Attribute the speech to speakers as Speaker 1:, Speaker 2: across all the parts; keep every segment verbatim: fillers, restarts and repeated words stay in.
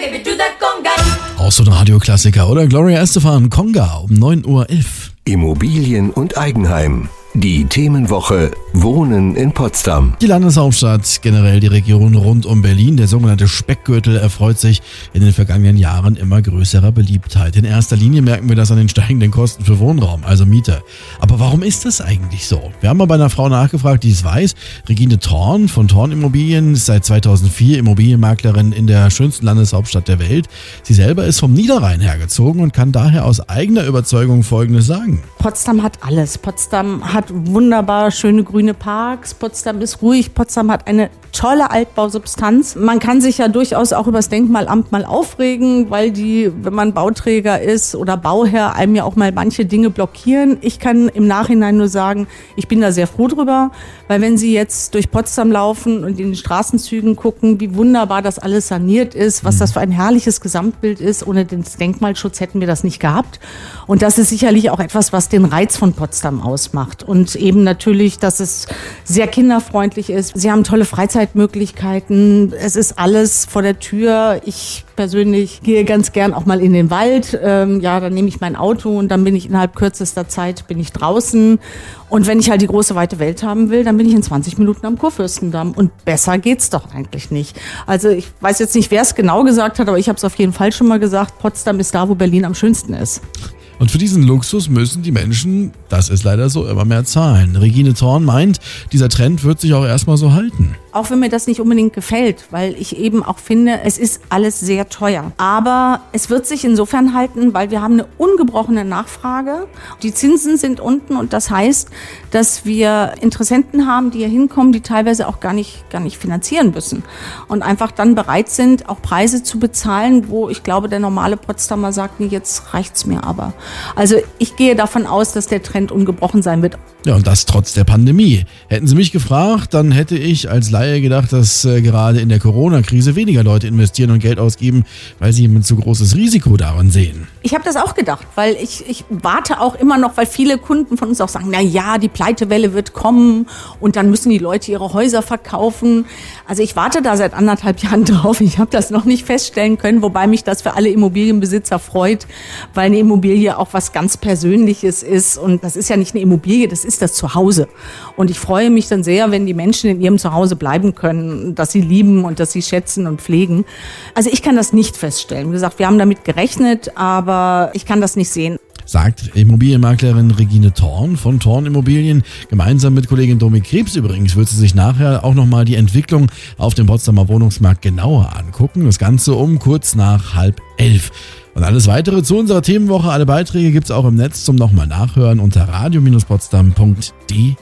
Speaker 1: give it to the conga.
Speaker 2: Auch so ein Radioklassiker, oder? Gloria Estefan, Conga um neun Uhr elf.
Speaker 3: Immobilien und Eigenheim. Die Themenwoche Wohnen in Potsdam.
Speaker 2: Die Landeshauptstadt, generell die Region rund um Berlin, der sogenannte Speckgürtel, erfreut sich in den vergangenen Jahren immer größerer Beliebtheit. In erster Linie merken wir das an den steigenden Kosten für Wohnraum, also Miete. Aber warum ist das eigentlich so? Wir haben mal bei einer Frau nachgefragt, die es weiß. Regine Thorn von Thorn Immobilien ist seit zweitausendvier Immobilienmaklerin in der schönsten Landeshauptstadt der Welt. Sie selber ist vom Niederrhein hergezogen und kann daher aus eigener Überzeugung Folgendes sagen.
Speaker 4: Potsdam hat alles. Potsdam hat wunderbar schöne grüne Parks. Potsdam ist ruhig. Potsdam hat eine tolle Altbausubstanz. Man kann sich ja durchaus auch über das Denkmalamt mal aufregen, weil die, wenn man Bauträger ist oder Bauherr, einem ja auch mal manche Dinge blockieren. Ich kann im Nachhinein nur sagen, ich bin da sehr froh drüber, weil wenn Sie jetzt durch Potsdam laufen und in den Straßenzügen gucken, wie wunderbar das alles saniert ist, was das für ein herrliches Gesamtbild ist. Ohne den Denkmalschutz hätten wir das nicht gehabt. Und das ist sicherlich auch etwas, was den Reiz von Potsdam ausmacht. Und eben natürlich, dass es sehr kinderfreundlich ist. Sie haben tolle Freizeitmöglichkeiten. Es ist alles vor der Tür. Ich persönlich gehe ganz gern auch mal in den Wald. Ähm, ja, dann nehme ich mein Auto und dann bin ich innerhalb kürzester Zeit bin ich draußen. Und wenn ich halt die große weite Welt haben will, dann bin ich in zwanzig Minuten am Kurfürstendamm. Und besser geht's doch eigentlich nicht. Also ich weiß jetzt nicht, wer es genau gesagt hat, aber ich habe es auf jeden Fall schon mal gesagt. Potsdam ist da, wo Berlin am schönsten ist.
Speaker 2: Und für diesen Luxus müssen die Menschen, das ist leider so, immer mehr zahlen. Regine Thorn meint, dieser Trend wird sich auch erstmal so halten.
Speaker 4: Auch wenn mir das nicht unbedingt gefällt, weil ich eben auch finde, es ist alles sehr teuer. Aber es wird sich insofern halten, weil wir haben eine ungebrochene Nachfrage. Die Zinsen sind unten und das heißt, dass wir Interessenten haben, die hier hinkommen, die teilweise auch gar nicht, gar nicht finanzieren müssen. Und einfach dann bereit sind, auch Preise zu bezahlen, wo ich glaube, der normale Potsdamer sagt, nee, jetzt reicht's mir aber. Also ich gehe davon aus, dass der Trend ungebrochen sein wird.
Speaker 2: Ja, und das trotz der Pandemie. Hätten Sie mich gefragt, dann hätte ich als Laie gedacht, dass äh, gerade in der Corona-Krise weniger Leute investieren und Geld ausgeben, weil sie ein zu großes Risiko daran sehen.
Speaker 4: Ich habe das auch gedacht, weil ich, ich warte auch immer noch, weil viele Kunden von uns auch sagen, na ja, die Pleitewelle wird kommen und dann müssen die Leute ihre Häuser verkaufen. Also ich warte da seit anderthalb Jahren drauf. Ich habe das noch nicht feststellen können, wobei mich das für alle Immobilienbesitzer freut, weil eine Immobilie auch was ganz Persönliches ist und das ist ja nicht eine Immobilie, das ist das Zuhause. Und ich freue mich dann sehr, wenn die Menschen in ihrem Zuhause bleiben können, dass sie lieben und dass sie schätzen und pflegen. Also ich kann das nicht feststellen. Wie gesagt, wir haben damit gerechnet, aber ich kann das nicht sehen.
Speaker 2: Sagt Immobilienmaklerin Regine Thorn von Thorn Immobilien. Gemeinsam mit Kollegin Domi Krebs übrigens wird sie sich nachher auch nochmal die Entwicklung auf dem Potsdamer Wohnungsmarkt genauer angucken. Das Ganze um kurz nach halb elf. Und alles weitere zu unserer Themenwoche, alle Beiträge gibt's auch im Netz zum nochmal nachhören unter radio Bindestrich potsdam Punkt de.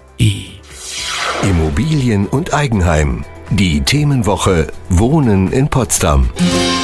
Speaker 3: Immobilien und Eigenheim. Die Themenwoche Wohnen in Potsdam.